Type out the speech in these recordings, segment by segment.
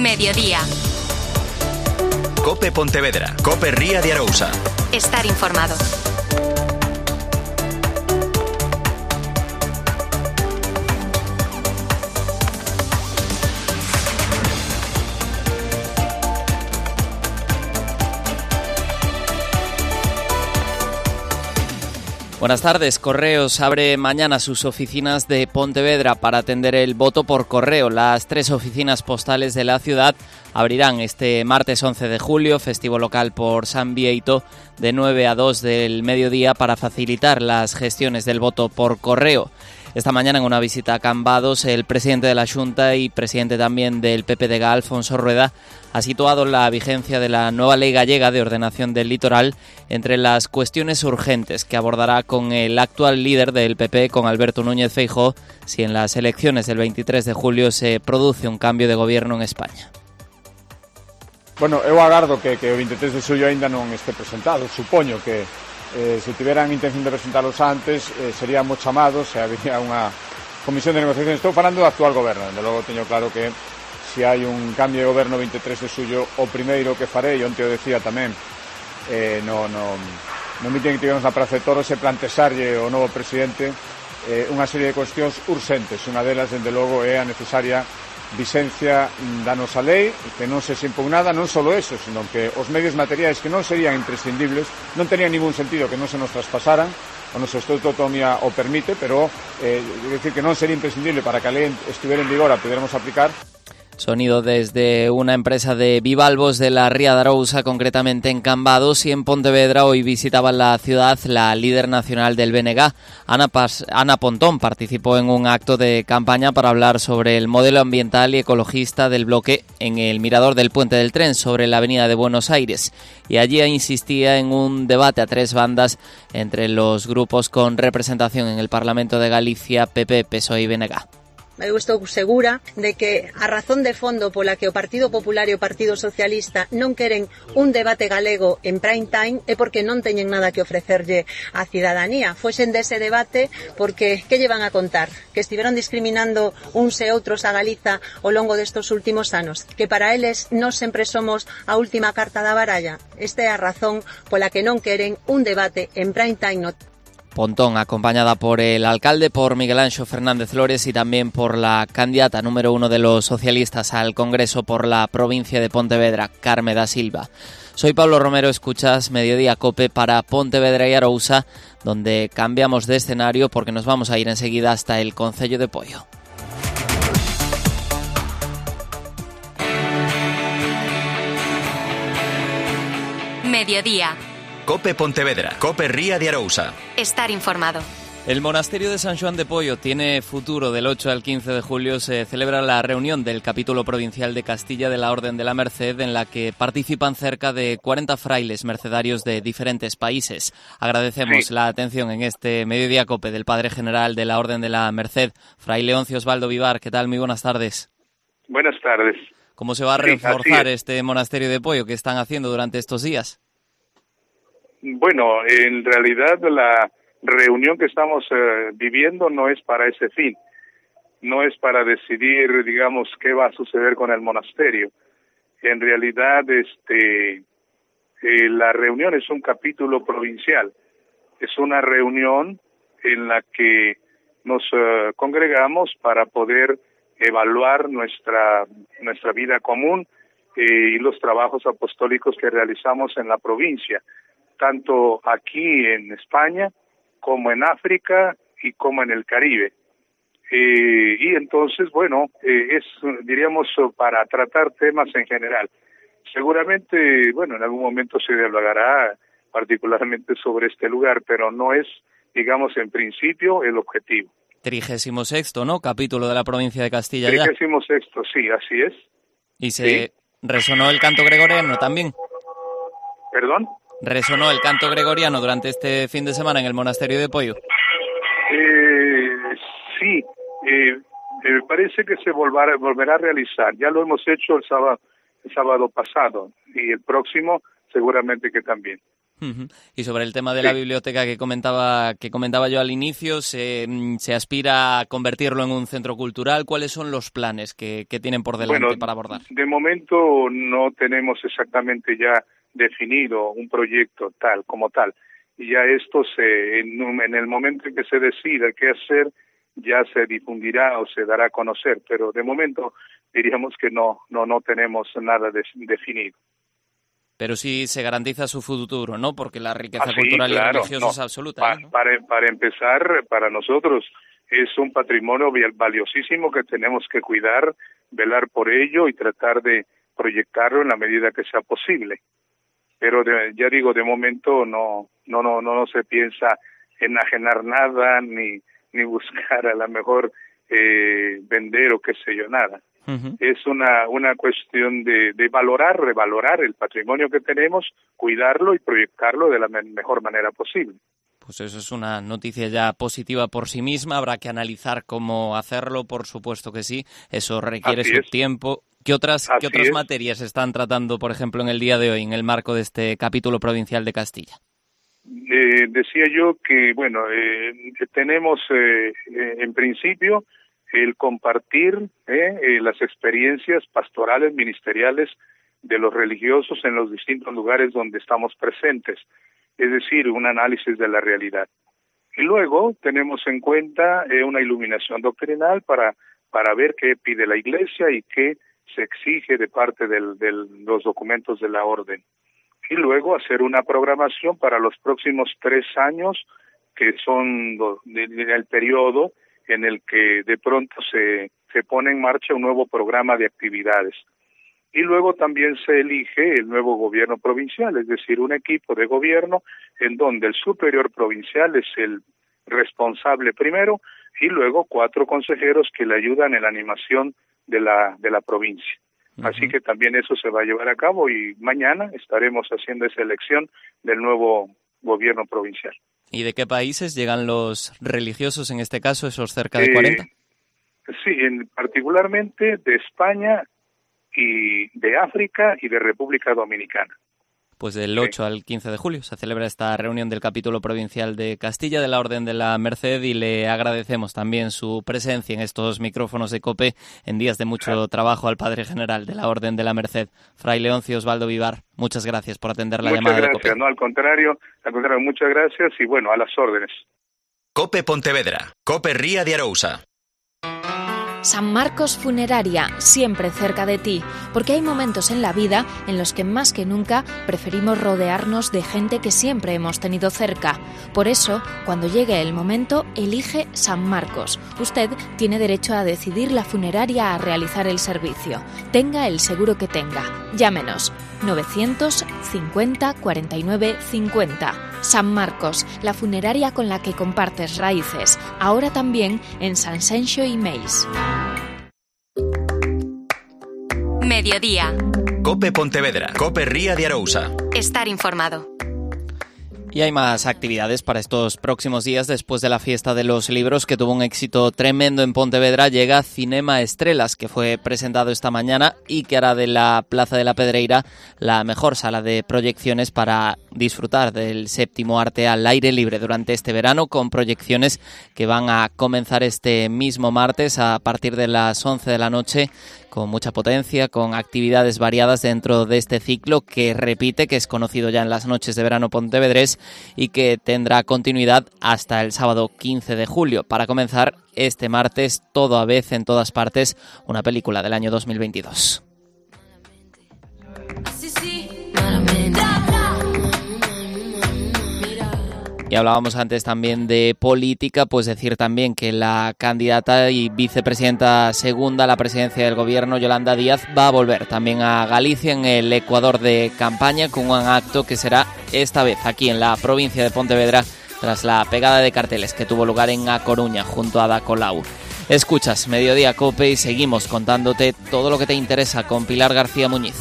Mediodía. COPE Pontevedra. COPE Ría de Arousa. Estar informado. Buenas tardes. Correos abre mañana sus oficinas de Pontevedra para atender el voto por correo. Las 3 oficinas postales de la ciudad abrirán este martes 11 de julio, festivo local por San Bieito, de 9 a 2 del mediodía para facilitar las gestiones del voto por correo. Esta mañana, en una visita a Cambados, el presidente de la Xunta y presidente también del PPDG, Alfonso Rueda, ha situado la vigencia de la nueva ley gallega de ordenación del litoral entre las cuestiones urgentes que abordará con el actual líder del PP, con Alberto Núñez Feijóo, si en las elecciones del 23 de julio se produce un cambio de gobierno en España. Bueno, eu agardo que o 23 de xullo aínda non este presentado. Supoño que se tiveran intención de presentalos antes, seríamos chamados e habría unha comisión de negociación. Estou falando do actual goberno. Desde logo teño claro que se hai un cambio de goberno 23 de xullo, o primeiro que farei, onte o decía tamén, no meeting que tivemos na Praza de Toros, é plantexarlle ao novo presidente unha serie de cuestións urxentes. Unha delas, dende logo, é a necesaria vixencia da nosa lei, que non se impugnada, non só eso, sino que os medios materiais que non serían imprescindibles, non terían ningún sentido que non se nos traspasaran, o noso Estatuto de Autonomía o permite, pero decir que non sería imprescindible para que a lei estivera en vigor a pudiéramos aplicar. Sonido desde una empresa de bivalvos de la Ría de Arousa, concretamente en Cambados, y en Pontevedra hoy visitaba la ciudad la líder nacional del BNG, Ana Pontón. Participó en un acto de campaña para hablar sobre el modelo ambiental y ecologista del bloque en el mirador del Puente del Tren sobre la avenida de Buenos Aires, y allí insistía en un debate a 3 bandas entre los grupos con representación en el Parlamento de Galicia, PP, PSOE y BNG. Eu estou segura de que a razón de fondo pola que o Partido Popular e o Partido Socialista non queren un debate galego en prime time é porque non teñen nada que ofrecerlle á cidadanía. Foxen dese debate porque que lle van a contar? Que estiveron discriminando uns e outros a Galiza ao longo destos últimos anos? Que para eles nós sempre somos a última carta da baralla? Esta é a razón pola que non queren un debate en prime time no Pontón, acompañada por el alcalde, por Miguel Anxo Fernández Flores y también por la candidata número 1 de los socialistas al Congreso por la provincia de Pontevedra, Carme da Silva. Soy Pablo Romero, escuchas Mediodía COPE para Pontevedra y Arousa, donde cambiamos de escenario porque nos vamos a ir enseguida hasta el Concello de Poio. Mediodía. COPE Pontevedra. COPE Ría de Arousa. Estar informado. El monasterio de San Xoán de Poio tiene futuro. Del 8 al 15 de julio se celebra la reunión del capítulo provincial de Castilla de la Orden de la Merced, en la que participan cerca de 40 frailes mercedarios de diferentes países. Agradecemos la atención en este Mediodía COPE del Padre General de la Orden de la Merced, Fray Leoncio Osvaldo Vivar. ¿Qué tal? Muy buenas tardes. Buenas tardes. ¿Cómo se va a reforzar este monasterio de Poio? ¿Qué están haciendo durante estos días? Bueno, en realidad la reunión que estamos viviendo no es para ese fin, no es para decidir, digamos, qué va a suceder con el monasterio. En realidad, la reunión es un capítulo provincial, es una reunión en la que nos congregamos para poder evaluar nuestra vida común y los trabajos apostólicos que realizamos en la provincia, tanto aquí en España como en África y como en el Caribe. Y entonces, bueno, es, diríamos, para tratar temas en general. Seguramente, bueno, en algún momento se dialogará particularmente sobre este lugar, pero no es, digamos, en principio el objetivo. 36º, ¿no? Capítulo de la provincia de Castilla. 36º, sí, así es. ¿Y se resonó el canto gregoriano también? ¿Perdón? ¿Resonó el canto gregoriano durante este fin de semana en el monasterio de Poio? Sí, parece que se volverá a realizar. Ya lo hemos hecho el sábado pasado y el próximo seguramente que también. Y sobre el tema de la biblioteca que comentaba yo al inicio, ¿se aspira a convertirlo en un centro cultural? ¿Cuáles son los planes que tienen por delante para abordar? De momento no tenemos exactamente ya definido un proyecto tal como tal. Y ya esto en el momento en que se decida qué hacer, ya se difundirá o se dará a conocer. Pero de momento diríamos que no tenemos nada definido. Pero sí se garantiza su futuro, ¿no? Porque la riqueza cultural y religiosa es absoluta. ¿no? Para empezar, para nosotros es un patrimonio valiosísimo que tenemos que cuidar, velar por ello y tratar de proyectarlo en la medida que sea posible. Pero ya digo, de momento no se piensa enajenar nada ni buscar a lo mejor vender o qué sé yo, nada. Es una cuestión de revalorar el patrimonio que tenemos, cuidarlo y proyectarlo de la mejor manera posible. Pues eso es una noticia ya positiva por sí misma. Habrá que analizar cómo hacerlo, por supuesto que sí. Eso requiere su tiempo. ¿Qué otras materias se están tratando, por ejemplo, en el día de hoy, en el marco de este capítulo provincial de Castilla? Decía yo que, tenemos en principio el compartir las experiencias pastorales, ministeriales de los religiosos en los distintos lugares donde estamos presentes, es decir, un análisis de la realidad. Y luego tenemos en cuenta una iluminación doctrinal para ver qué pide la Iglesia y qué se exige de parte de los documentos de la orden. Y luego hacer una programación para los próximos 3 años, que son el periodo en el que de pronto se pone en marcha un nuevo programa de actividades. Y luego también se elige el nuevo gobierno provincial, es decir, un equipo de gobierno en donde el superior provincial es el responsable primero y luego 4 consejeros que le ayudan en la animación de la provincia. Así que también eso se va a llevar a cabo y mañana estaremos haciendo esa elección del nuevo gobierno provincial. ¿Y de qué países llegan los religiosos, en este caso, esos cerca de 40? Sí, particularmente de España y de África y de República Dominicana. Pues del 8 al 15 de julio se celebra esta reunión del capítulo provincial de Castilla de la Orden de la Merced y le agradecemos también su presencia en estos micrófonos de COPE en días de mucho trabajo al Padre General de la Orden de la Merced, Fray Leoncio Osvaldo Vivar. Muchas gracias por atender la llamada de COPE. Muchas gracias, no, al contrario, muchas gracias y bueno, a las órdenes. COPE Pontevedra, COPE Ría de Arousa. San Marcos Funeraria, siempre cerca de ti, porque hay momentos en la vida en los que más que nunca preferimos rodearnos de gente que siempre hemos tenido cerca. Por eso, cuando llegue el momento, elige San Marcos. Usted tiene derecho a decidir la funeraria a realizar el servicio. Tenga el seguro que tenga. Llámenos 950 49 50. San Marcos, la funeraria con la que compartes raíces. Ahora también en San Senxo y Meis. Mediodía. COPE Pontevedra, COPE Ría de Arousa. Estar informado. Y hay más actividades para estos próximos días. Después de la Fiesta de los Libros, que tuvo un éxito tremendo en Pontevedra, llega Cinema Estrelas, que fue presentado esta mañana y que hará de la Plaza de la Pedreira la mejor sala de proyecciones para disfrutar del séptimo arte al aire libre durante este verano, con proyecciones que van a comenzar este mismo martes a partir de las 11 de la noche, con mucha potencia, con actividades variadas dentro de este ciclo que repite, que es conocido ya en las noches de verano pontevedrés y que tendrá continuidad hasta el sábado 15 de julio. Para comenzar, este martes, Todo a vez en todas partes, una película del año 2022. Y hablábamos antes también de política, pues decir también que la candidata y vicepresidenta segunda a la presidencia del gobierno, Yolanda Díaz, va a volver también a Galicia en el Ecuador de campaña con un acto que será esta vez aquí en la provincia de Pontevedra tras la pegada de carteles que tuvo lugar en A Coruña junto a Ada Colau. Escuchas Mediodía COPE y seguimos contándote todo lo que te interesa con Pilar García Muñiz.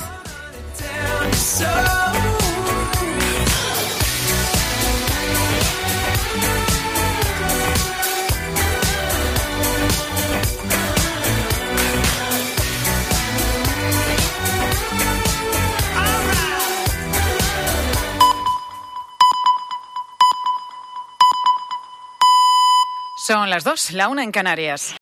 las 2, la 1 en Canarias.